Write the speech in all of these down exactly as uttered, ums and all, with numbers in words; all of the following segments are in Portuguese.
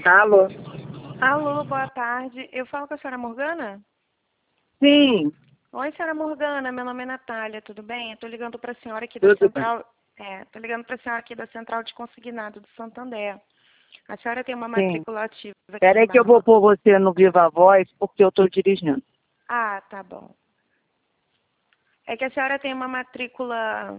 Alô? Alô, boa tarde. Eu falo com a senhora Morgana? Sim, Oi, senhora Morgana, meu nome é Natália, tudo bem? Eu tô ligando para a senhora aqui da tudo bem. Central... É, tô ligando para a senhora aqui da Central de Consignado do Santander. A senhora tem uma Sim. matrícula ativa aqui Espera em aí que eu Barra vou Mansa. pôr você no Viva Voz, porque eu estou dirigindo. Ah, tá bom. É que a senhora tem uma matrícula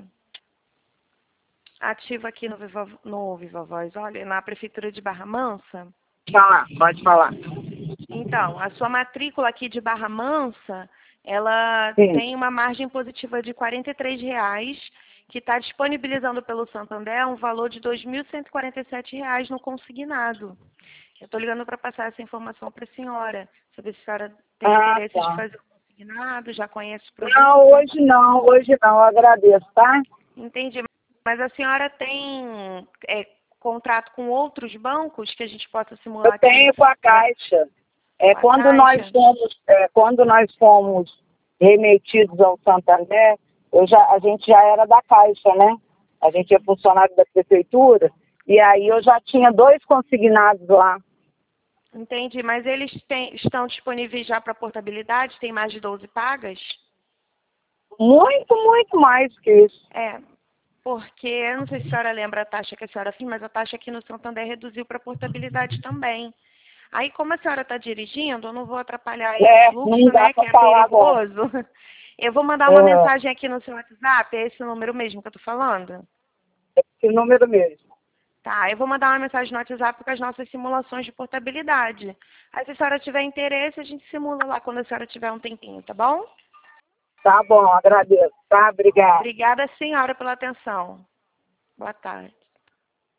ativa aqui no Viva, no Viva Voz, olha, na Prefeitura de Barra Mansa. Falar, pode falar. Então, a sua matrícula aqui de Barra Mansa, ela Sim. tem uma margem positiva de quarenta e três reais, que está disponibilizando pelo Santander um valor de dois mil cento e quarenta e sete reais no consignado. Eu estou ligando para passar essa informação para a senhora, saber se a senhora tem Ah, interesse de tá. fazer o consignado, já conhece o Não, produto. hoje não, hoje não, eu agradeço, tá? Entendi. Mas a senhora tem é, contrato com outros bancos que a gente possa Eu simular aqui tenho com a pra, Caixa. É, com a quando nós Caixa? fomos, é, quando nós fomos remetidos ao Santander, eu já, a gente já era da Caixa, né? A gente é funcionário da prefeitura, e aí eu já tinha dois consignados lá. Entendi, mas eles têm- estão disponíveis já para portabilidade? Tem mais de doze pagas? Muito, muito mais que isso. É, porque, eu não sei se a senhora lembra a taxa que a senhora fez, mas a taxa aqui no Santander reduziu para portabilidade também. Aí, como a senhora está dirigindo, eu não vou atrapalhar aí o É, fluxo, não dá né, que para é falar agora. perigoso. Eu vou mandar uma É, mensagem aqui no seu WhatsApp, é esse número mesmo que eu estou falando? esse número mesmo. Tá, eu vou mandar uma mensagem no WhatsApp com as nossas simulações de portabilidade. Aí, se a senhora tiver interesse, a gente simula lá quando a senhora tiver um tempinho, tá bom? Tá bom, agradeço, tá? Obrigada. Obrigada, senhora, pela atenção. Boa tarde.